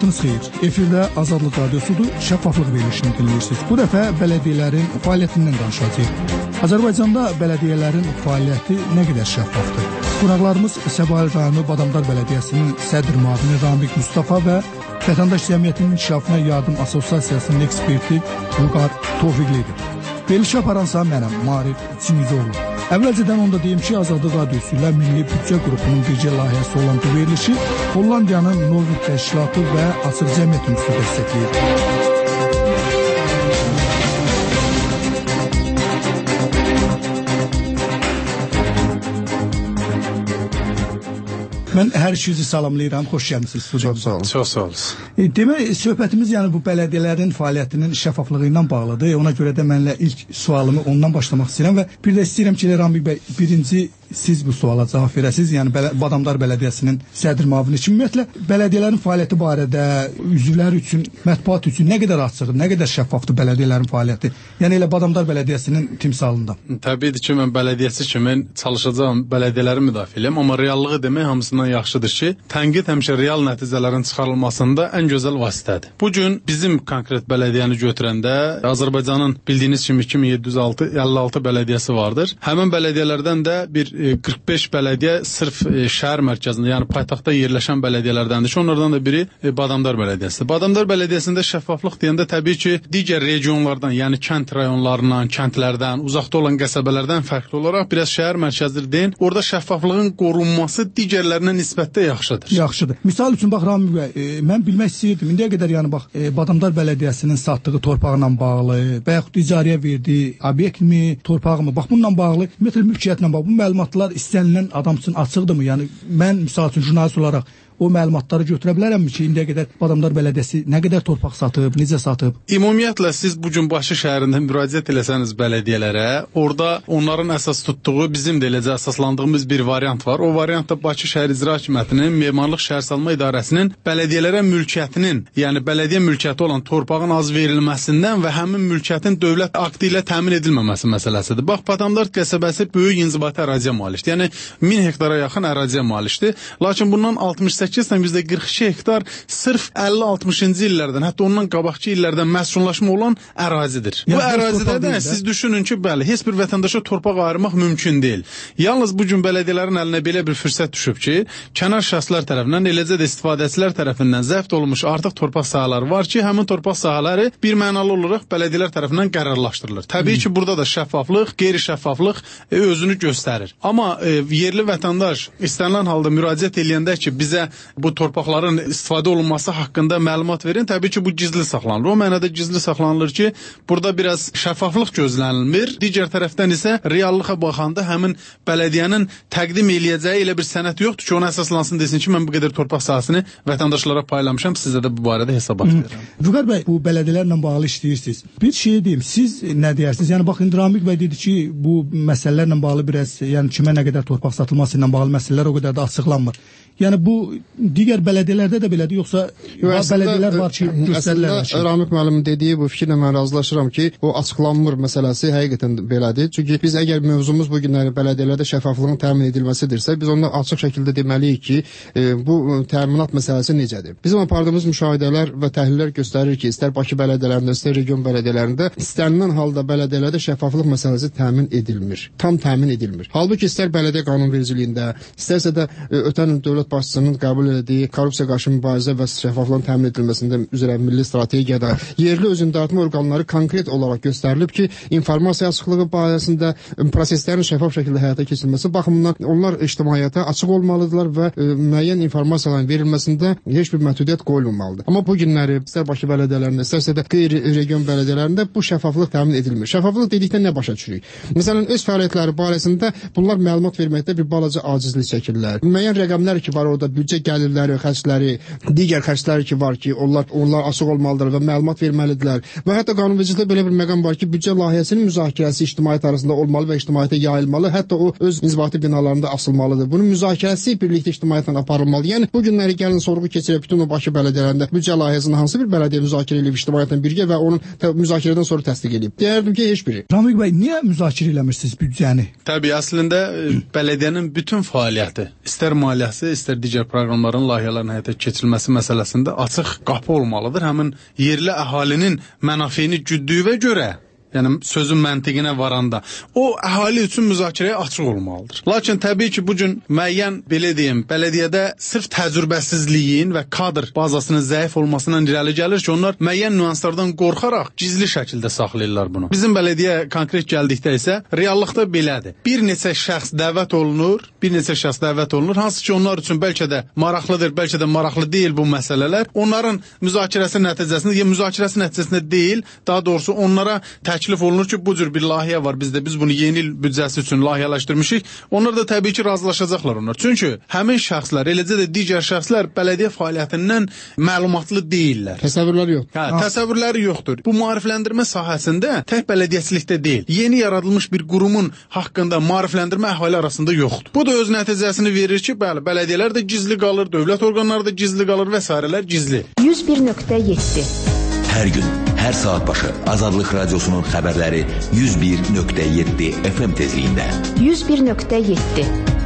Vaxtınız xeyir. Efirdə Azadlıq Radiosudur, şəffaflıq verilişini dinləyirsiniz. Bu dəfə bələdiyyələrin fəaliyyətindən danışacağıq. Azərbaycanda bələdiyyələrin fəaliyyəti nə qədər şəffafdır? Qonaqlarımız Səbail rayonu Badamdar Bələdiyyəsinin sədr müavini Ramik Mustafa və Vətəndaş Cəmiyyətinin İnkişafına Yardım Assosiasiyasının eksperti Vüqar Tofiqlidir. Verilişə aparansa mənəm, Marif Cinizoğlu. Əvvəlcədən onda deyim ki, Azadlıq Radiosu ilə Milli Büdcə Qrupunun bircə layihəsi olan bu verilişi Hollandiyanın Norvik Təşkilatı və Açıq Cəmiyyət Institutu dəstəkləyir. Mən hər ikinizi salamlayıram, xoş gəlmisiniz. Çox sağ olun. Çox sağ olun. Demək, söhbətimiz yəni bu bələdiyyələrin fəaliyyətinin şəffaflığı ilə bağlıdır. Ona görə də mənlə ilk sualımı ondan başlamaq istəyirəm və bir də istəyirəm ki, Ramik bəy, birinci siz bu suala cavab verəsiniz. Yəni Badamdar Bələdiyyəsinin sədr müavini kimi ümumiyyətlə bələdiyyələrin fəaliyyəti barədə üzvləri üçün, mətbuat üçün nə qədər açıq, nə qədər şəffafdır bələdiyyələrin fəaliyyəti? Yəni elə Badamdar Bələdiyyəsinin timsalında. Təbiidir ki, mən bələdiyyəsi kimi çalışacağam bələdiyyələri müdafiə edəm, amma reallığı demək hamısından yaxşıdır ki, tənqid həmişə real nəticələrin çıxarılmasında ən gözəl vasitədir. Bu gün bizim konkret bələdiyyəni götürəndə Azərbaycanın bildiyiniz kimi 2756 bələdiyyəsi vardır. Həmin bələdiyyələrdən də bir 45 bələdiyyə sırf şəhər mərkəzində, yəni paytaxtda yerləşən bələdiyyələrdəndir ki, onlardan da biri Badamdar Bələdiyyəsidir. Badamdar Bələdiyyəsində şəffaflıq deyəndə təbii ki, digər regionlardan, yəni kənd rayonlarından, kəndlərdən, uzaqda olan qəsəbələrdən fərqli olaraq biraz şəhər mərkəzidir deyin. Orada şəffaflığın qorunması digərlərinə nisbətdə yaxşıdır. Yaxşıdır. Misal üçün bax Ramik bəy, mən bilmək istəyirdim. İndiyə qədər yəni bax Badamdar Bələdiyyəsinin satdığı torpaqla bağlı və yaxud icarəyə verdiyi obyektmi, torpaqmı? Bax bununla bağlı, ümumiyyətlə mülkiyyətlə bağlı bu məlumatlar istənilən adam üçün açıqdırmı? Yəni mən misal üçün jurnalist olaraq o məlumatları götürə bilərəmmi ki, indiyə qədər Badamdar Bələdiyyəsi nə qədər torpaq satıb, necə satıb? Ümumiyyətlə siz bu gün Bakı şəhərində müraciət eləsəniz bələdiyyələrə, orada onların əsas tutduğu, bizim də eləcə əsaslandığımız bir variant var. O variantda Bakı şəhər İcra Hakimiyyətinin, Memarlıq Şəhərsalma İdarəsinin bələdiyyələrə mülkiyyətinin, yəni bələdiyyə mülkiyyəti olan torpağın az verilməsindən və həmin mülkiyyətin dövlət aktı ilə təmin edilməməsi məsələsidir. Bax, Badamdar qəsəbəsi böyük inzibati əraziyə malikdir. Yəni 1000 hektara yaxın əraziyə malikdir. Lakin bundan %42 hektar sırf 50-60-cı illərdən, hətta ondan qabaqçı illərdən məskunlaşma olan ərazidir. Bu ərazidə də siz düşünün ki, bəli, heç bir vətəndaşa torpaq ayırmaq mümkün deyil. Yalnız bu gün bələdiyyələrin əlinə belə bir fürsət düşüb ki, kənar şəxslər tərəfindən, eləcə də istifadəçilər tərəfindən zəbt olunmuş artıq torpaq sahələri var ki, həmin torpaq sahələri bir mənalı olaraq bələdiyyələr tərəfindən qərarlaşdırılır. Təbii ki, burada da şəffaflıq, qeyri-şəffaflıq özünü göstərir. Amma yerli vətəndaş istənilən halda müraciət eləyəndə ki, bizə bu torpaqların istifadə olunması haqqında məlumat verin. Təbii ki, bu gizli saxlanılır. O mənada gizli saxlanılır ki, burada biraz şəffaflıq gözlənilmir. Digər tərəfdən isə reallığa baxanda həmin bələdiyyənin təqdim eləyəcəyi elə bir sənəd yoxdur ki, ona əsaslansın desin ki, mən bu qədər torpaq sahəsini vətəndaşlara paylamışam, sizə də bu barədə hesabat verirəm. Vüqar bəy, bu bələdiyyələrlə bağlı işləyirsiniz. Bir şey deyim, siz nə deyirsiniz? Yəni baxın, Ramik bəy dedi ki, bu məsələlərlə bağlı biraz, yəni kimə nə qədər torpaq satılması ilə bağlı məsələlər o qədər də açıqlanmır. Yəni bu digər bələdiyyələrdə də belədir, yoxsa bələdiyyələr var ki, göstərirlər ki? Ramik müəllimin dediyi bu fikirlə mən razılaşıram ki, o açıqlanmır məsələsi həqiqətən belədir. Çünki biz əgər mövzumuz bu günləri bələdiyyələrdə şəffaflığın təmin edilməsidirsə, biz ondan açıq şəkildə deməliyik ki, bu təminat məsələsi necədir? Bizim apardığımız müşahidələr və təhlillər göstərir ki, istər Bakı bələdiyyələrində, istər region bələdiyyələrində istənilən halda bələdiyyələrdə şəffaflıq məsələsi təmin edilmir. Tam təmin edilmir. Halbuki istər bələdiyyə qanunvericiliyində, istərsə də ötən dövlət başçısının qəbul etdiyi korrupsiya qarşı mübarizə və şəffaflığın təmin edilməsində üzrə milli strategiyada yerli özündartma orqanları konkret olaraq göstərilib ki, informasiya açıqlığı barəsində proseslərin şəffaf şəkildə həyata keçirilməsi baxımından onlar ictimaiyyətə açıq olmalıdırlar və müəyyən informasiyaların verilməsində heç bir məhdudiyyət qoyulmamalıdır. Amma bu günləri istər Bakı bələdiyyələrində, istərsə də qeyri-region bələdiyyələrində bu şəffaflıq təmin edilmir. Şəffaflıq dedikdə nə başa düşürük? Məsələn, öz fəaliyyətləri barəsində bunlar məlumat verməkdə bir balaca acizlik çəkirlər. Müəyyən rəqəmlər ki var orada, büdcə gəlirləri, xərcləri, digər xərcləri ki var ki, onlar açıq olmalıdır və məlumat verməlidirlər. Və hətta qanunvericilikdə belə bir məqam var ki, büdcə layihəsinin müzakirəsi ictimaiyyət arasında olmalı və ictimaiyyətə yayılmalı, hətta o öz inzibati binalarında asılmalıdır. Bunun müzakirəsi birlikdə ictimaiyyətlə aparılmalı. Yəni bu günləri gəlin sorğu keçirək bütün o Bakı bələdiyyələrində büdcə layihəsini hansı bir bələdiyyə müzakirə edib ictimaiyyətlə birgə və onun müzakirədən sonra təsdiq edib? Deyərdim ki, heç biri. Ramik bəy, niyə müzakirə eləmirsiniz büdcəni? Təbii, əslində bələdiyyənin bütün fəaliyyəti, istər maliyyəsi, istər digər proqram qanunların, layihələrin həyata keçirilməsi məsələsində açıq qapı olmalıdır. Həmin yerli əhalinin mənafeyini güddüyünə görə, yəni sözün məntiqinə varanda, o əhali üçün müzakirəyə açıq olmalıdır. Lakin təbii ki, bu gün müəyyən, belə deyim, bələdiyyədə sırf təcrübəsizliyin və kadr bazasının zəif olmasından irəli gəlir ki, onlar müəyyən nüanslardan qorxaraq gizli şəkildə saxlayırlar bunu. Bizim bələdiyyə konkret gəldikdə isə reallıqda belədir. Bir neçə şəxs dəvət olunur, hansı ki, onlar üçün bəlkə də maraqlıdır, bəlkə də maraqlı deyil bu məsələlər. Onların müzakirəsi nəticəsində deyil, daha doğrusu onlara təklif olunur ki, bu cür bir layihə var bizdə, biz bunu yeni il büdcəsi üçün layihələşdirmişik. Onlar da təbii ki, razılaşacaqlar onlar. Çünki həmin şəxslər, eləcə də digər şəxslər bələdiyyə fəaliyyətindən məlumatlı deyillər. Təsəvvürləri yox. Təsəvvürləri yoxdur. Bu maarifləndirmə sahəsində tək bələdiyyəçilikdə deyil, yeni yaradılmış bir qurumun haqqında maarifləndirmə əhali arasında yoxdur. Bu da öz nəticəsini verir ki, bəli, bələdiyyələr də gizli qalır, dövlət orqanları da gizli qalır və s. gizli. 101.7 Hər gün, hər saat başı Azadlıq Radiosunun xəbərləri 101.7 FM tezliyində. 101.7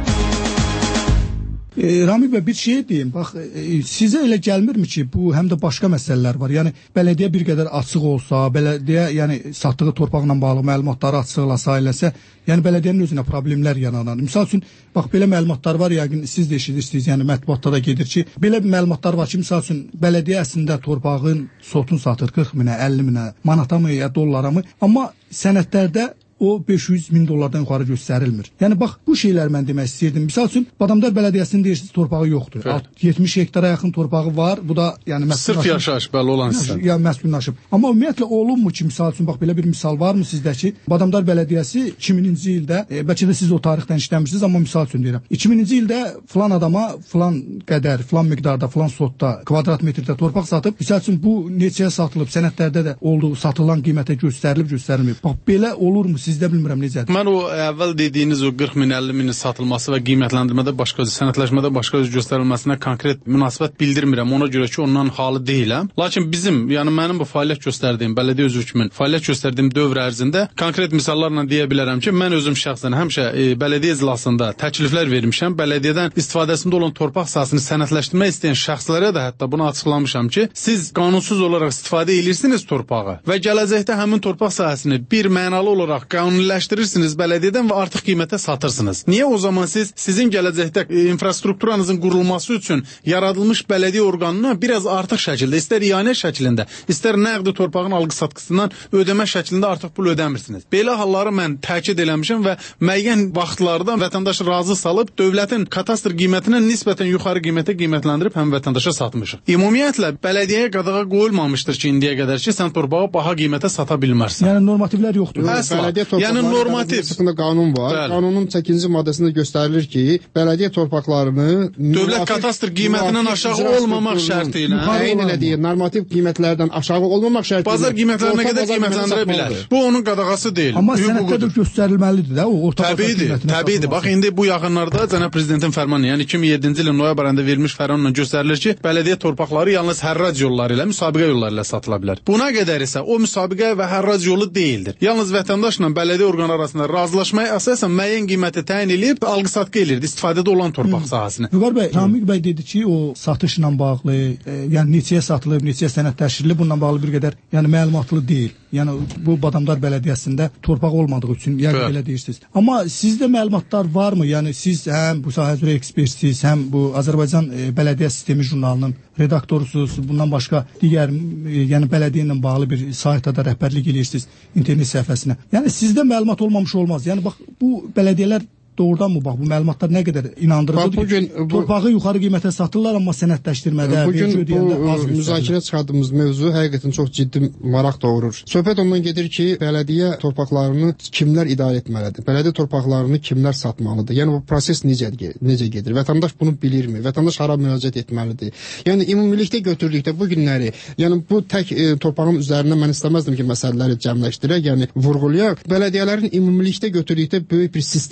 Rami bəy, bir şey deyim, bax, sizə elə gəlmirmi ki, bu həm də başqa məsələlər var. Yəni, bələdiyyə bir qədər açıq olsa, bələdiyyə, yəni, satdığı torpaqla bağlı məlumatları açıqlasa, eləsə, yəni, bələdiyyənin özünə problemlər yaranar. Misal üçün, bax, belə məlumatlar var, yəqin, siz də eşidirsiniz, yəni, mətbuatda da gedir ki, belə məlumatlar var ki, misal üçün, bələdiyyə əslində torpağın sotun satır 40 minə, 50 minə, manata mı, ya dollara mı, amma sənədlərdə o 500.000 dollardan yuxarı göstərilmir. Yəni, bax, bu şeylər mən demək istəyirdim. Misal üçün, Badamdar bələdiyyəsinin deyirsiniz, torpağı yoxdur. 70 hektara yaxın torpağı var. Bu da, yəni, sırf yaşayış, bəli olan sizdən. Ya, məskunlaşıb. Amma ümumiyyətlə, olunmu ki, misal üçün, bax, belə bir misal varmı sizdə ki, Badamdar bələdiyyəsi 2000-ci ildə, bəlkə də siz o tarixdən işləmişsiniz, amma misal üçün deyirəm, 2000-ci ildə filan adama, filan qədər, filan miqdarda, filan sotda, kvadrat metrdə torpaq satıb, misal üçün, bu neçəyə satılıb, sənədlərdə də olduğu, satılan qiymətə göstərilib. Bax, belə olurmu? Sizdə bilmirəm necədir. Mən o əvvəl dediyiniz o 40 min, 50 minin satılması və qiymətləndirmədə başqa, sənədləşmədə başqa göstərilməsinə konkret münasibət bildirmirəm. Ona görə ki, ondan halı deyiləm. Lakin bizim, yəni mənim bu fəaliyyət göstərdiyim, bələdiyyə üzvü kimi fəaliyyət göstərdiyim dövr ərzində konkret misallarla deyə bilərəm ki, mən özüm şəxsən həmişə bələdiyyə iclasında təkliflər vermişəm. Bələdiyyədən istifadəsində olan torpaq sahəsini sənədləşdirmək istəyən şəxslərə də hətta bunu açıqlamışam ki, siz qanunsuz olaraq istifadə edirsiniz torpağı və gələcəkdə həmin torpaq sahəsini bir mənalı olaraq qanuniləşdirirsiniz bələdiyyədən və artıq qiymətə satırsınız. Niyə o zaman sizin gələcəkdə infrastrukturanızın qurulması üçün yaradılmış bələdiyyə orqanına biraz artıq şəkildə, istər ianə şəklində, istər nəqdi torpağın alqı-satqısından ödəmə şəklində artıq pul ödəmirsiniz. Belə halları mən təkid eləmişəm və müəyyən vaxtlarda vətəndaşı razı salıb dövlətin katastr qiymətindən nisbətən yuxarı qiymətə qiymətləndirib həm vətəndaşa satmışıq. Ümumiyyətlə bələdiyyəyə qadağa qoyulmamışdır ki, indiyə qədər ki, sən torpağı baha qiymətə sata bilmərsən. Yəni normativlər yoxdur. Yəni normativ qanun var. Bəli. Qanunun 8-ci maddəsində göstərilir ki, bələdiyyə torpaqlarını dövlət katastr qiymətindən aşağı olmamaq şərti ilə, elə deyir, normativ qiymətlərdən aşağı olmamaq şərti ilə bazar qiymətlərinə qədər qiymətləndirə bilər. Bu onun qadağası deyil. Amma sənəddə də göstərilməlidir də o orta bazar qiymətinə. Təbiidir. Bax indi bu yaxınlarda cənab prezidentin fərmanı, yəni 2007-ci ilin noyabr ayında verilmiş fərmanla göstərilir ki, bələdiyyə torpaqları yalnız hərrac yolları ilə, müsabiqə yolları ilə satıla bilər. Buna qədər isə o müsabiqə və hərrac yolu deyildir. Yalnız vətəndaşla bələdiyyə orqanı arasında razılaşmaya əsasən müəyyən qiyməti təyin edib alqı-satqı elirdi istifadədə olan torpaq sahəsini. Vüqar bəy, Ramiq bəy dedi ki, o satışla bağlı, yəni neçəyə satılıb, neçəyə sənədləşdirilib, bununla bağlı bir qədər, yəni məlumatlı deyil. Yəni bu Badamdar bələdiyyəsində torpaq olmadığı üçün yəni belə deyirsiniz. Amma sizdə məlumatlar varmı? Yəni siz həm bu sahə üzrə ekspertsiniz, həm bu Azərbaycan Bələdiyyə Sistemi jurnalının redaktorusunuz, bundan başqa digər yəni bələdiyyə ilə bağlı bir saytda da rəhbərlik edirsiniz internet səhifəsinə. Yəni sizdə məlumat olmamış olmaz. Yəni bax bu bələdiyyələr doğrudanmı bax bu məlumatlar nə qədər inandırıcıdır ki, torpağı yuxarı qiymətə satırlar, amma sənədləşdirmədə, vergi ödəyəndə az müzakirə çıxardığımız mövzu həqiqətən çox ciddi maraq doğurur. Söhbət ondan gedir ki, bələdiyyə torpaqlarını kimlər idarə etməlidir? Bələdiyyə torpaqlarını kimlər satmalıdır? Yəni bu proses necə gedir? Vətəndaş bunu bilirmi? Vətəndaş hara müraciət etməlidir? Yəni ümumilikdə götürdükdə bu günləri, yəni bu tək torpağın üzərinə mən istəməzdim ki, məsələləri cəmləşdirək, yəni vurğulayaq. Bələdiyyələrin ümumilikdə götürdükdə böyük bir sistem olaraq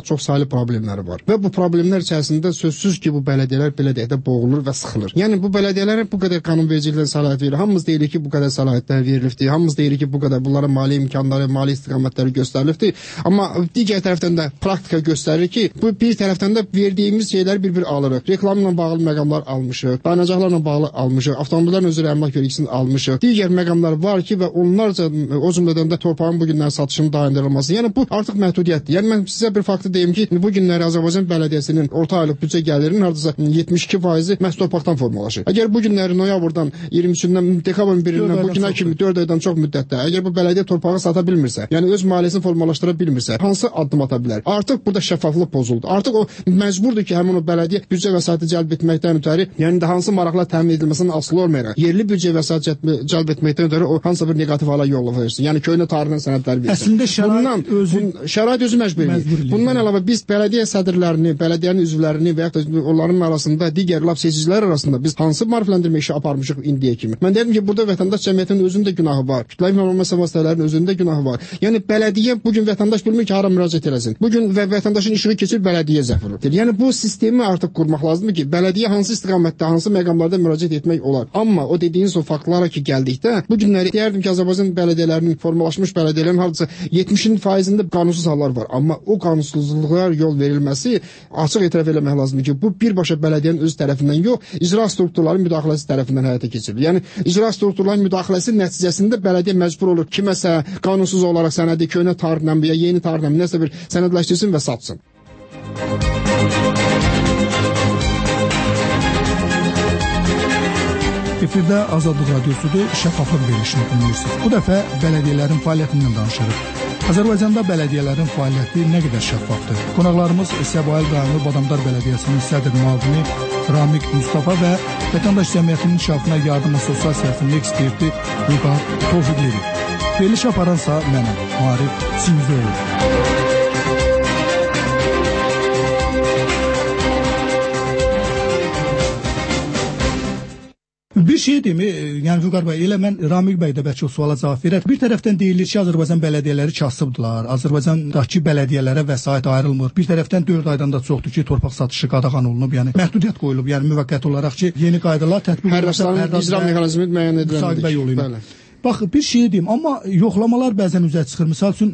çox saylı problemləri var. Və bu problemlər içərisində sözsüz ki, bu bələdiyyələr belə deyək də boğulur və sıxılır. Yəni bu bələdiyyələrə bu qədər qanunvericilikdən səlahiyyət verir. Hamımız deyirik ki, bu qədər səlahiyyətlər verilibdir. Hamımız deyirik ki, bu qədər bunlara mali imkanları, mali istiqamətləri göstərilibdir. Amma digər tərəfdən də praktika göstərir ki, bu bir tərəfdən də verdiyimiz şeyləri bir-bir alırıq. Reklamla bağlı məqamlar almışıq, dayanacaqlarla bağlı almışıq, avtomobillərin özü əmlak vergisini almışıq. Digər məqamlar var ki və onlarca o cümlədən də torpağın bu günlər satışının dayandırılması. Yəni bu artıq məhdudiyyətdir. Yəni mən sizə bir faktı deyim ki, bu günləri Azərbaycan Bələdiyyəsinin orta aylıq büdcə gəlirinin hardasa 72% məhz torpaqdan formalaşır. Əgər bu günləri noyabrdan 23-dən dekabrın 1-dən bu günə kimi 4 aydan çox müddətdə əgər bu bələdiyyə torpağı sata bilmirsə, yəni öz maliyyəsini formalaşdıra bilmirsə, hansı addım ata bilər? Artıq burada şəffaflıq pozuldu. Artıq o məcburdur ki, həmin o bələdiyyə büdcə vəsaiti cəlb etməkdən ötəri, yəni də hansı maraqlar təmin edilməsindən asılı olmayaraq, yerli büdcə vəsait cəlb etməkdən ötəri o hansısa bir neqativ hala yol verirsin. Yəni köhnə tarixindən sənədlər verirsin. Əslində şərait özü məcburidir. Bundan əlavə biz bələdiyyə sədrlərini, bələdiyyənin üzvlərini və ya da onların arasında digər lap seçicilər arasında biz hansı maarifləndirmə işi aparmışıq indiyə kimi? Mən dedim ki, burada vətəndaş cəmiyyətinin özünün də günahı var. Kütləvi informasiya vasitələrinin özünün də günahı var. Yəni bələdiyyə bu gün vətəndaş bilmir ki, hara müraciət eləsin. Bu gün vətəndaşın işığı keçir bələdiyyə zəfiridir. Yəni bu sistemi artıq qurmaq lazımdır ki, bələdiyyə hansı istiqamətdə, hansı məqamlarda müraciət etmək olar. Amma o dediyiniz o faktlara ki, gəldikdə bu günləri deyərdim ki, Azərbaycan bələdiyyələrinin formalaşmış bələdiyyələrin hardasa 70%-ində qanunsuz hallar var. Amma o qanunsuzluqlara yol verilməsi açıq etiraf eləmək lazımdır ki, bu birbaşa bələdiyyənin öz tərəfindən yox, icra strukturların müdaxiləsi tərəfindən həyata keçirilir. Yəni icra strukturların müdaxiləsi nəticəsində bələdiyyə məcbur olur kiməsə qanunsuz olaraq sənədi köhnə tarixlə ya yeni tarixlə nəsə bir sənədləşdirsin və satsın. Efirdə Azadlıq Radiosudur, şəffaflıq verilişini dinləyirsiniz. Bu dəfə bələdiyyələrin fəaliyyətindən danışırıq. Azərbaycanda bələdiyyələrin fəaliyyəti nə qədər şəffafdır? Qonaqlarımız Səbail Qaynur Badamdar Bələdiyyəsinin sədr müavini Ramik Mustafa və vətəndaş cəmiyyətinin inkişafına yardım və sosial siyasətinin eksperti Vüqar Tofiqlidir. Veriliş aparansa mənəm, Arif Simzoğlu. Bir şey deyim, yəni Vüqar bəy, elə mən Ramik bəy də bəlkə o suala cavab verər. Bir tərəfdən deyilir ki, Azərbaycan bələdiyyələri kasıbdılar. Azərbaycandakı bələdiyyələrə vəsait ayrılmır. Bir tərəfdən 4 aydan da çoxdur ki, torpaq satışı qadağan olunub, yəni məhdudiyyət qoyulub, yəni müvəqqəti olaraq ki, yeni qaydalar tətbiq olunsa, hər icra mexanizmi müəyyən edilir. Bax, bir şey deyim, amma yoxlamalar bəzən üzə çıxır. Məsəl üçün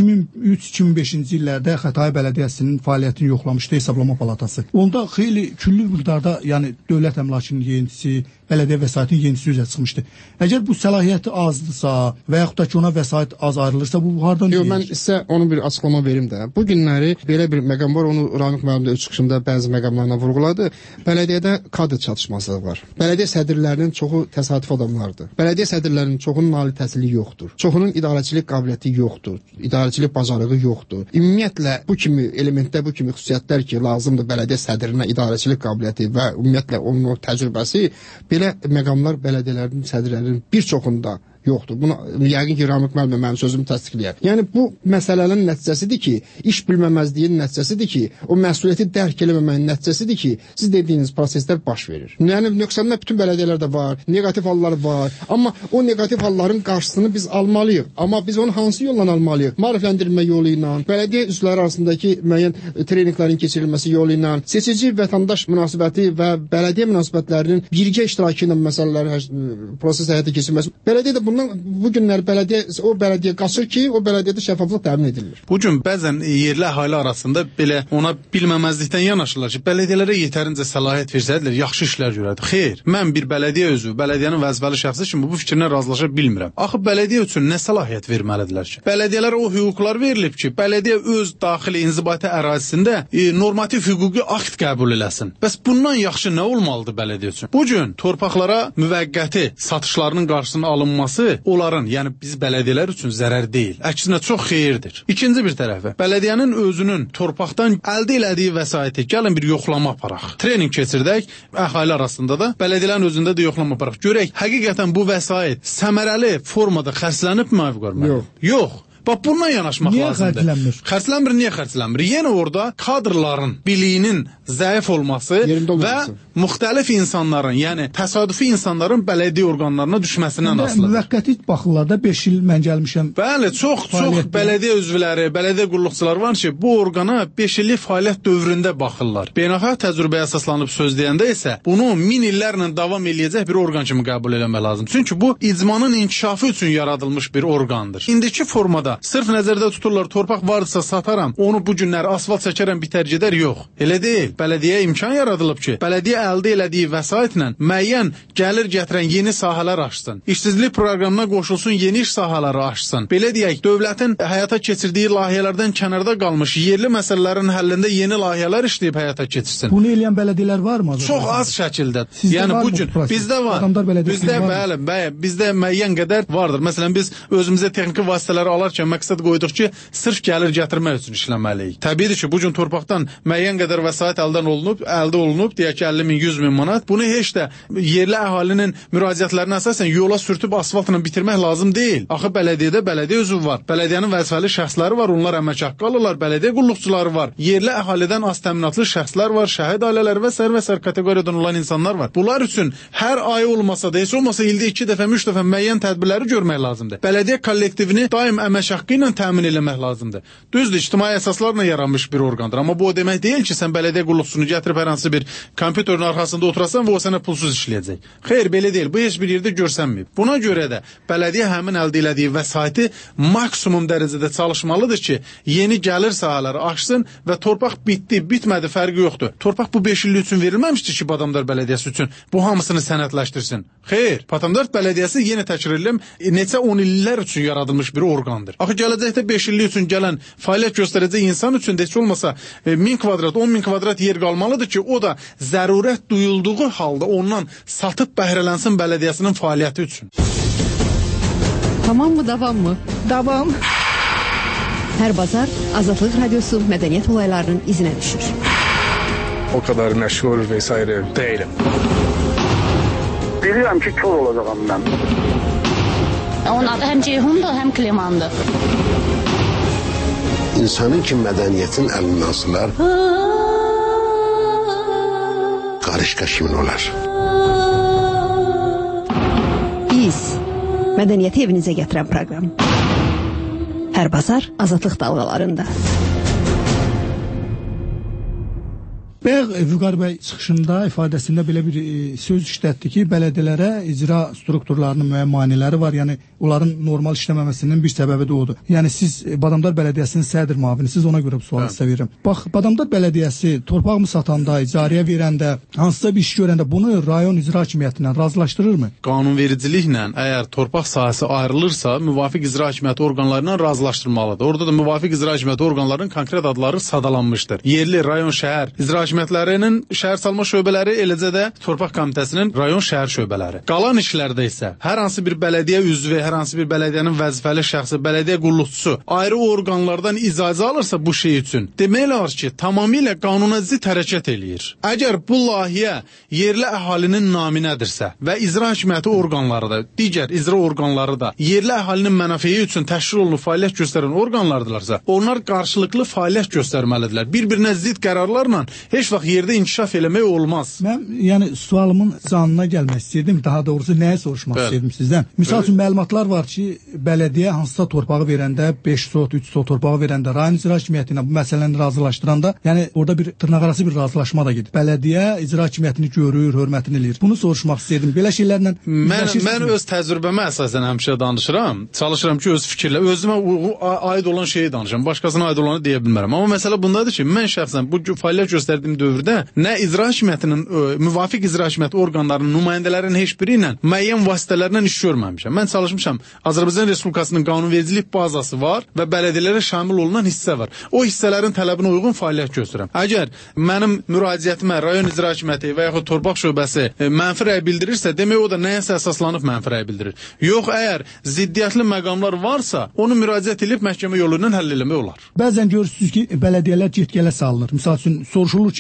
2003-2005-ci illərdə Xətai Bələdiyyəsinin fəaliyyətini yoxlamışdı Hesablama Palatası. Onda xeyli küllü miqdarda, yəni dövlət əmlakının yenisi, bələdiyyə vəsaitinin yenisi üzə çıxmışdı. Əgər bu səlahiyyəti azdırsa və yaxud da ki ona vəsait az ayrılırsa, bu hardan deyir? Yox, mən sizə onu bir açıqlama verim də. Bu günləri belə bir məqam var, onu Ramik müəllim də öz çıxışında bəzi məqamlarla vurğuladı. Bələdiyyədə kadr çatışması var. Bələdiyyə sədrlərinin çoxu təsadüf adamlardır. Bələdiyyə sədrlərinin çoxunun ali təhsili yoxdur. Çoxunun idarəçilik qabiliyyəti yoxdur. İdarəçilik bacarığı yoxdur. Ümumiyyətlə bu kimi elementdə, bu kimi xüsusiyyətlər ki, lazımdır bələdiyyə sədrinə idarəçilik qabiliyyəti və ümumiyyətlə onun o təcrübəsi, belə məqamlar bələdiyyələrin sədrlərinin bir çoxunda yoxdur. Bunu yəqin ki, Ramik müəllim mənim sözümü təsdiqləyər. Yəni bu məsələlərin nəticəsidir ki, iş bilməməzliyin nəticəsidir ki, o məsuliyyəti dərk eləməməyin nəticəsidir ki, siz dediyiniz proseslər baş verir. Yəni nöqsanlar bütün bələdiyyələrdə var, neqativ hallar var, amma o neqativ halların qarşısını biz almalıyıq. Amma biz onu hansı yolla almalıyıq? Maarifləndirilmə yolu ilə, bələdiyyə üzvləri arasındakı müəyyən treninqlərin keçirilməsi yolu ilə, seçici vətəndaş münasibəti və bələdiyyə münasibətlərinin birgə iştirakı ilə məsələlər proses həyata keçirilməsi. Bələdiyyə də bundan bu günlər bələdiyyə qaçır ki, o bələdiyyədə şəffaflıq təmin edilir. Bu gün bəzən yerli əhali arasında belə ona bilməməzlikdən yanaşırlar ki, bələdiyyələrə yetərincə səlahiyyət versəydilər, yaxşı işlər görərdi. Xeyr, mən bir bələdiyyə üzvü, bələdiyyənin vəzifəli şəxsi kimi bu fikrinə razılaşa bilmirəm. Axı bələdiyyə üçün nə səlahiyyət verməlidirlər ki? Bələdiyyələrə o hüquqlar verilib ki, bələdiyyə öz daxili inzibati ərazisində normativ hüquqi akt qəbul eləsin. Bəs bundan yaxşı nə olmalıdır bələdiyyə üçün? Bu gün torpaqlara müvəqqəti satışlarının qarşısının alınması onların, yəni biz bələdiyyələr üçün zərər deyil. Əksinə çox xeyirdir. İkinci bir tərəfə, bələdiyyənin özünün torpaqdan əldə elədiyi vəsaiti gəlin bir yoxlama aparaq. Trening keçirdək, əhali arasında da, bələdiyyələrin özündə də yoxlama aparaq. Görək, həqiqətən bu vəsait səmərəli formada xərclənib mi? Yox. Yox. Bax, bununla yanaşmaq lazımdır. Niyə xərclənmir? Yenə orada kadrların biliyinin zəif olması və müxtəlif insanların, yəni təsadüfi insanların bələdiyyə orqanlarına düşməsindən asılıdır. Müvəqqəti baxırlar da 5 il mən gəlmişəm. Bəli, çox bələdiyyə üzvləri, bələdiyyə qulluqçuları var ki, bu orqana 5 illik fəaliyyət dövründə baxırlar. Beynəlxalq təcrübəyə əsaslanıb söz deyəndə isə bunu 1000 illərlə davam eləyəcək bir orqan kimi qəbul etmək lazım. Çünki bu icmanın inkişafı üçün yaradılmış bir orqandır. İndiki formada sırf nəzərdə tuturlar, torpaq varsa sataram, onu bu günlər asfalt çəkərəm, bitər gedər, yox. Elə deyil. Bələdiyyəyə imkan yaradılıb ki, bələdiyyə əldə elədiyi vəsaitlə müəyyən gəlir gətirən yeni sahələr açsın. İşsizlik proqramına qoşulsun, yeni iş sahələri açsın. Belə deyək, dövlətin həyata keçirdiyi layihələrdən kənarda qalmış yerli məsələlərin həllində yeni layihələr işləyib həyata keçirsin. Bunu eləyən bələdiyyələr varmı? Çox az şəkildə. Yəni bu gün bizdə var. Bizdə müəyyən qədər vardır. Məsələn, biz özümüzə texniki vasitələri alarkən məqsəd qoyduq ki, sırf gəlir gətirmək üçün işləməliyik. Təbiidir ki, bu gün torpaqdan müəyyən qədər vəsait əldə olunub, deyək ki, 50 min, 100 min manat. Bunu heç də yerli əhalinin müraciətlərinə əsasən yola sürtüb asfaltla bitirmək lazım deyil. Axı bələdiyyədə bələdiyyə üzvü var. Bələdiyyənin vəzifəli şəxsləri var, onlar əmək haqqı alırlar, bələdiyyə qulluqçuları var. Yerli əhalidən az təminatlı şəxslər var, şəhid ailələri və sər kateqoriyadan olan insanlar var. Bunlar üçün hər ay olmasa da, heç olmasa ildə 2 dəfə, 3 dəfə müəyyən tədbirləri görmək lazımdır. Bələdiyyə kollektivini daim əmək haqqı ilə təmin etmək lazımdır. Düzdür, ictimai əsaslarla yaranmış bir orqandır. Amma bu o demək deyil ki, sən bələdiyyə qulluqçusunu gətirib hər hansı bir kompüterin arxasında oturasan və o sənə pulsuz işləyəcək. Xeyr, belə deyil. Bu heç bir yerdə görsənməyib. Buna görə də bələdiyyə həmin əldə elədiyi vəsaiti maksimum dərəcədə çalışmalıdır ki, yeni gəlir sahələri açsın və torpaq bitdi, bitmədi fərqi yoxdur. Torpaq bu 5 illik üçün verilməmişdir ki, Badamdar bələdiyyəsi üçün bu hamısını sənədləşdirsin. Xeyr, Badamdar bələdiyyəsi yenə təkrar edirəm, neçə 10 illər üçün yaradılmış bir orqandır. Axı gələcəkdə 5 illik üçün gələn fəaliyyət göstərəcək insan üçün də heç olmasa 1000 kvadrat, 10.000 kvadrat yer qalmalıdır ki, o da zərurət duyulduğu halda ondan satıb bəhrələnsin bələdiyyəsinin fəaliyyəti üçün. Tamam mı, davam mı? Davam. Hər bazar Azadlıq Radiosu mədəniyyət olaylarının izinə düşür. O kadar məşhur vesaire değilim. Bilirəm ki, kör olacağım mən. Onun adı həm Ceyhundur, həm Klemandır. İnsanın ki, mədəniyyətin əlindən asılar, qarışqa kimin olar? Biz, mədəniyyəti evinizə gətirən proqram. Hər bazar Azadlıq dalğalarında. Bayaq Vüqar bəy çıxışında, ifadəsində belə bir söz işlətdi ki, bələdiyyələrə icra strukturlarının müəyyən maneələri var. Yəni onların normal işləməməsinin bir səbəbi də odur. Yəni siz Badamdar Bələdiyyəsinin sədr müavinisiz, ona görə bu sualı sizə verirəm. Bax, Badamdar Bələdiyyəsi torpağımı satanda, icarəyə verəndə, hansısa bir iş görəndə bunu rayon icra hakimiyyətindən razılaşdırırmı? Qanunvericiliklə əgər torpaq sahəsi ayrılırsa, müvafiq icra hakimiyyəti orqanlarından razılaşdırmalıdır. Orada da müvafiq icra hakimiyyəti orqanlarının konkret adları sadalanmışdır. Yerli, rayon, şəhər icra hakimiyyətlərinin şəhərsalma şöbələri, eləcə də torpaq komitəsinin rayon şəhər şöbələri. Qalan işlərdə isə hər hansı bir bələdiyyə üzvü, hər hansı bir bələdiyyənin vəzifəli şəxsi, bələdiyyə qulluqçusu ayrı orqanlardan icazə alırsa bu şey üçün, demək olar ki, tamamilə qanuna zidd hərəkət eləyir. Əgər bu layihə yerli əhalinin naminədirsə və icra hakimiyyəti orqanları da, digər icra orqanları da yerli əhalinin mənafeyi üçün təşkil olunub fəaliyyət göstərən orqanlardırlarsa, onlar qarşılıqlı fəaliyyət göstərməlidirlər. Bir-birinə zidd qərarlarla heç vaxt yerdə inkişaf eləmək olmaz. Mən yəni sualımın canına gəlmək istəyirdim, daha doğrusu nəyə soruşmaq istəyirdim sizdən. Misal üçün məlumatlar var ki, bələdiyyə hansısa torpağı verəndə, 5 sot, 3 sot torpağı verəndə, rayon icra hakimiyyətinə bu məsələni razılaşdıranda, yəni orada bir dırnaqarası bir razılaşma da gedir. Bələdiyyə icra hakimiyyətini görür, hörmətini eləyir. Bunu soruşmaq istəyirdim. Belə şeylərlə mən öz təcrübəmə əsasən həmişə danışıram. Çalışıram ki, öz fikirlə özümə aid olan şeyi danışam. Başqasına aid olanı deyə bilmərəm. Amma məsələ bundadır ki, mən şəxsən bu fəaliyyət göstərdiyim dövrdə nə icra hakimiyyətinin müvafiq icra hakimiyyəti orqanlarının nümayəndələrinin heç biri ilə müəyyən vasitələrlə iş görməmişəm. Mən çalışmışam. Azərbaycan Respublikasının qanunvericilik bazası var və bələdiyyələrə şamil olunan hissə var. O hissələrin tələbinə uyğun fəaliyyət göstərirəm. Əgər mənim müraciətimə rayon icra hakimiyyəti və yaxud torpaq şöbəsi mənfi rəy bildirirsə, demək o da nəyəsə əsaslanıb mənfi rəy bildirir. Yox, əgər ziddiyyətli məqamlar varsa, onu müraciət edib məhkəmə yolu ilə həll eləmək olar. Bəzən görürsünüz ki, bələdiyyələr get-gələ salınır. Misal üçün soruşulur ki,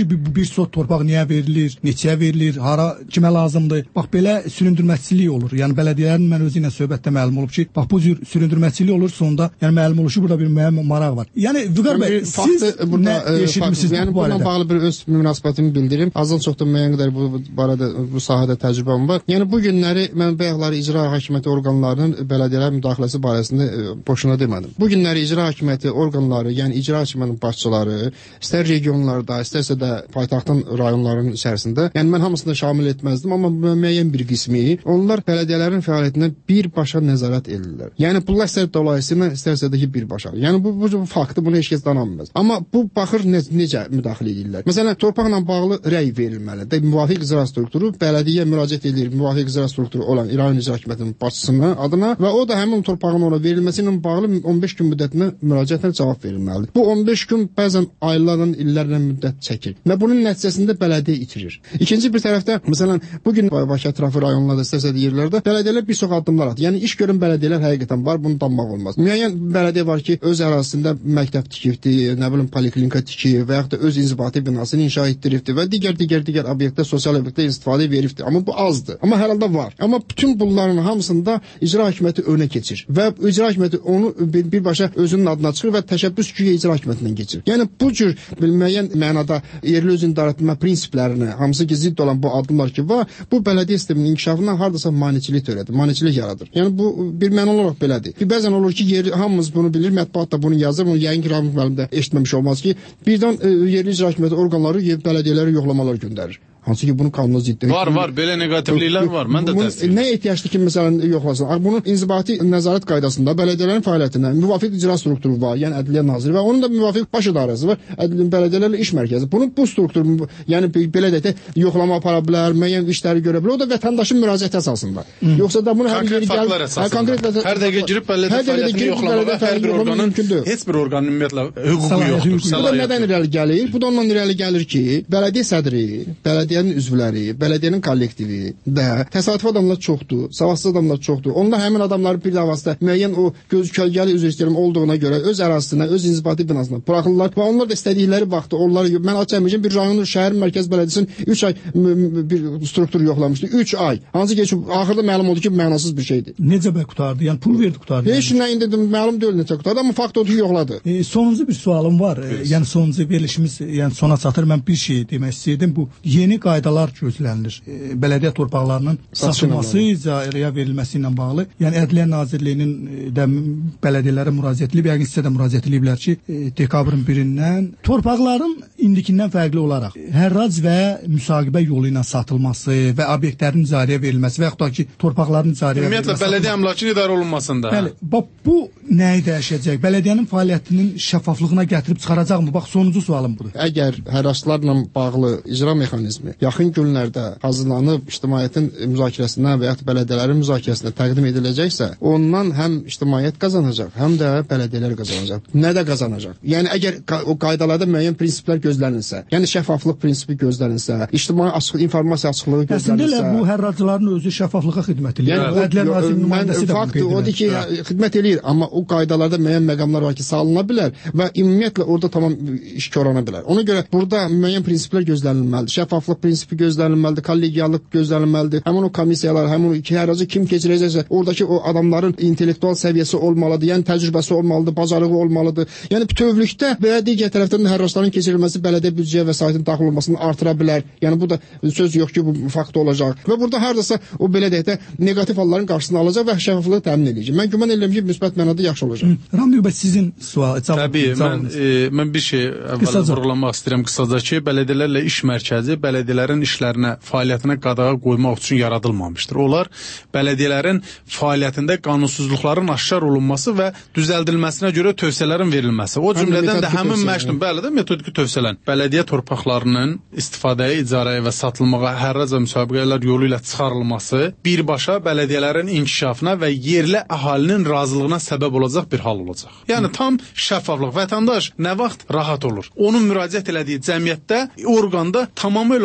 ki, bir sot torpaq niyə verilir, neçəyə verilir, hara, kimə lazımdır. Bax, belə süründürməçilik olur. Yəni, bələdiyyələrin mən özü ilə söhbətdə məlum olub ki, bax, bu cür süründürməçilik olur, sonunda, yəni, məlum olur ki, burada bir müəyyən maraq var. Yəni, Vüqar bəy, siz nə eşitmişsiniz bu barədə? Bununla bağlı bir öz münasibətimi bildirim. Azdan çox da müəyyən qədər bu barədə, bu sahədə təcrübəm var. Yəni, bu günləri mən bayaqları icra hakimiyyəti orqanlarının bələdiyyələr müdaxiləsi barəsində boşuna demədim. Bu günləri icra hakimiyyəti orqanları, yəni icra hakimiyyətinin başçıları, istər regionlarda, istərsə də paytaxtın rayonlarının içərisində, yəni mən hamısını şamil etməzdim, amma müəyyən bir qismi, onlar bələdiyyələrin fəaliyyətindən birbaşa nəzarət edirlər. Yəni, bunlar istər dolayısıyla, istərsə də ki, birbaşa. Yəni, bu faktı, bunu heç kəs danamaz. Amma bu baxır necə müdaxilə edirlər. Məsələn, torpaqla bağlı rəy verilməlidir. Müvafiq icra strukturu bələdiyyə müraciət edir, müvafiq icra strukturu olan İran İcra Hakimiyyətinin başçısının adına və o da həmin torpağın ona verilməsi ilə bağlı 15 gün müddətinə müraciətlə cavab verilməlidir. Bu 15 gün bəzən aylarla, illərlə müddət çəkir və bunun nəticəsində bələdiyyə itirir. İkinci bir tərəfdə, məsələn, bugün Bakı ətrafı rayonlarda, istərsə də yerlərdə bələdiyyələr bir çox addımlar atır. Yəni, iş görən bələdiyyələr həqiqətən var, bunu danmaq olmaz. Müəyyən bələdiyyə var ki, öz ərazisində məktəb tikibdir, nə bilim, poliklinika tikib və yaxud da öz inzibati binasını inşa etdiribdir və digər obyektdə, sosial obyektdə istifadə veribdir. Amma bu azdır. Amma hər halda var. Amma bütün bunların hamısında icra hakimiyyəti önə keçir və icra hakimiyyəti onu birbaşa özünün adına çıxır və təşəbbüs güya icra hakimiyyətindən keçir. Yəni, bu cür müəyyən mənada yerli özünü idarə etmə prinsiplərini, hamısı ki, zidd olan bu addımlar ki var, bu bələdiyyə sisteminin inkişafından hardasa maneçilik törədir, maneçilik yaradır. Yəni, bu bir məna olaraq belədir. Bəzən olur ki, hamımız bunu bilir, mətbuat da bunu yazır, bunu yəqin ki, Ramil müəllim də eşitməmiş olmaz ki, birdən yerli icra hakimiyyəti orqanları bələdiyyələrə yoxlamalar göndərir. Hansı ki, bunun qanuna ziddir. Var, belə negativliklər var. Mən də təsdiq. Nə ehtiyacdır ki, məsələn, yoxlasın? Bunun inzibati nəzarət qaydasında bələdiyyələrin fəaliyyətinə müvafiq icra strukturu var, yəni Ədliyyə Naziri və onun da müvafiq baş idarəsi var, bələdiyyələrlə iş mərkəzi. Bunun bu strukturu, yəni belə deyək də, yoxlama apara bilər, müəyyən işləri görə bilər. O da vətəndaşın müraciəti əsasında. Yoxsa da bunu konkret faktlar əsasında. Hər dəqiqə girib bələdiyyə fəaliyyətini yoxlamağa hər bir orqanın, heç bir orqanın ümumiyyətlə hüququ yoxdur. Bu da nədən irəli gəlir? Bu da ondan irəli gəlir ki, bələdiyyə sədri, bələdiyyənin üzvləri, bələdiyyənin kollektivi də təsadüfi adamlar çoxdur, savadsız adamlar çoxdur. Onlar həmin adamları bir davasında müəyyən o kölgəli üzr istəyirəm olduğuna görə öz ərazisinə, öz inzibati binasına buraxırlar və onlar da istədikləri vaxtı onları mən açamayacağım bir rayonun şəhər mərkəz bələdiyyəsinin 3 ay bir struktur yoxlamışdı. 3 ay. Hansı ki, axırda məlum oldu ki, mənasız bir şeydir. Necə bə qutardı? Yəni pul verdi qutardı. Heç nə indi məlum deyil necə qutardı, amma fakt odur ki, yoxladı. Sonuncu bir sualım var. Yəni sonuncu verilişimiz yəni sona çatır. Mən bir şey demək istəyirdim. Bu yeni qaydalar gözlənilir. Bələdiyyə torpaqlarının satılması, icarəyə verilməsi ilə bağlı. Yəni Ədliyyə Nazirliyinin də bələdiyyələrə müraciət edib, yəqin sizə də müraciət ediblər ki, dekabrın 1-dən torpaqların indikindən fərqli olaraq hərrac və müsahibə yolu ilə satılması və obyektlərin icarəyə verilməsi və yaxud da ki, torpaqların icarəyə verilməsi. Ümumiyyətlə bələdiyyə əmlakının idarə olunmasında. Bəli. Bax bu nəyi dəyişəcək? Bələdiyyənin fəaliyyətinin şəffaflığına gətirib çıxaracaqmı? Bax sonuncu sualım budur. Əgər hərraçlarla bağlı icra mexanizmi yaxın günlərdə hazırlanıb ictimaiyyətin müzakirəsinə və ya bələdiyyələrin müzakirəsinə təqdim ediləcəksə, ondan həm ictimaiyyət qazanacaq, həm də bələdiyyələr qazanacaq. Nə də qazanacaq? Yəni əgər o qaydalarda müəyyən prinsiplər gözlənilsə, yəni şəffaflıq prinsipi gözlənilsə, ictimai informasiya açıqlığı gözlənilsə, əslində bu hərracıların özü şəffaflığa xidmət edir. Yəni Ədliyyə Nazirinin nümayəndəsi də faktı odur ki, xidmət eləyir, amma o qaydalarda müəyyən məqamlar var ki, salına bilər və ümumiyyətlə orada tamam iş korana bilər. Ona görə burada müəyyən prinsiplər gözlənilməlidir. Şəffaflıq prinsipi gözlənilməlidir, kollegialıq gözlənilməlidir. Həmin o komissiyalar, həmin o iki hərracı kim keçirəcəksə, oradakı o adamların intellektual səviyyəsi olmalıdır, yəni təcrübəsi olmalıdır, bacarığı olmalıdır. Yəni bütövlükdə və digər tərəfdən hərracların keçirilməsi bələdiyyə büdcəyə vəsaitin daxil olmasını artıra bilər. Yəni bu da söz yox ki, bu fakt olacaq. Və burada hardasa o belə deyək də neqativ halların qarşısını alacaq və şəffaflığı təmin edəcək. Mən güman edirəm ki, müsbət mənada yaxşı olacaq. Ramil bəy sizin Təbii, mən bir şey əvvəl vurğulamaq istəyirəm qısaca ki, bələdiyyələrlə iş mərkəzi bələdiyyələrin işlərinə, fəaliyyətinə qadağa qoymaq üçün yaradılmamışdır. Onlar bələdiyyələrin fəaliyyətində qanunsuzluqların aşkar olunması və düzəldilməsinə görə tövsiyələrin verilməsi. O cümlədən də həmin məşqin, bəli də metodiki tövsiyələn bələdiyyə torpaqlarının istifadəyə, icarəyə və satılmağa hərrac və müsabiqələr yolu ilə çıxarılması birbaşa bələdiyyələrin inkişafına və yerli əhalinin razılığına səbəb olacaq bir hal olacaq. Yəni tam şəffaflıq. Vətəndaş nə vaxt rahat olur? Onun müraciət elədiyi cəmiyyətdə, orqanda tamamilə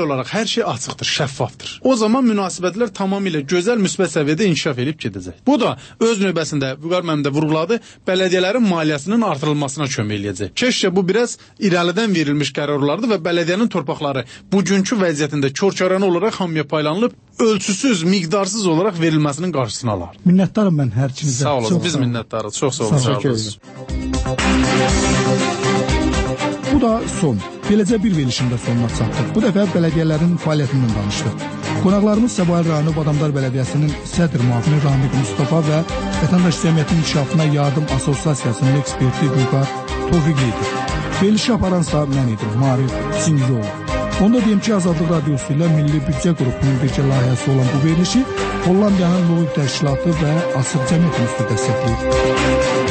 olaraq hər şey açıqdır, şəffafdır. O zaman münasibətlər tamamilə gözəl, müsbət səviyyədə inkişaf edib gedəcək. Bu da öz növbəsində Vüqar müəllim də vurğuladı, bələdiyyələrin maliyyəsinin artırılmasına kömək eləyəcək. Keşkə bu biraz irəlidən verilmiş qərarlardır və bələdiyyənin torpaqları bugünkü vəziyyətində körkörənə olaraq hamıya paylanılıb, ölçüsüz, miqdarsız olaraq verilməsinin qarşısını alar. Minnətdarım mən hər ikinizə. Sağ olun, biz minnətdarıq. Çox sağ olun. Bu da son. Beləcə bir verilişində sonuna çatdıq. Bu dəfə bələdiyyələrin fəaliyyətindən danışdıq. Qonaqlarımız Səbail rayonu Badamdar Bələdiyyəsinin sədr müavini Ramik Mustafa və Vətəndaş Cəmiyyətin İnkişafına Yardım Assosiasiyasının eksperti Vüqar Tofiqli idi. Verilişi aparansa mən idim, Marif Singiroğlu. Onda deyim ki, Azadlıq Radiosu ilə Milli Büdcə qrupunun bircə layihəsi olan bu verilişi Hollandiyanın Loğub Təşkilatı və Asır Cəmiyyət Institutu dəstəkləyir.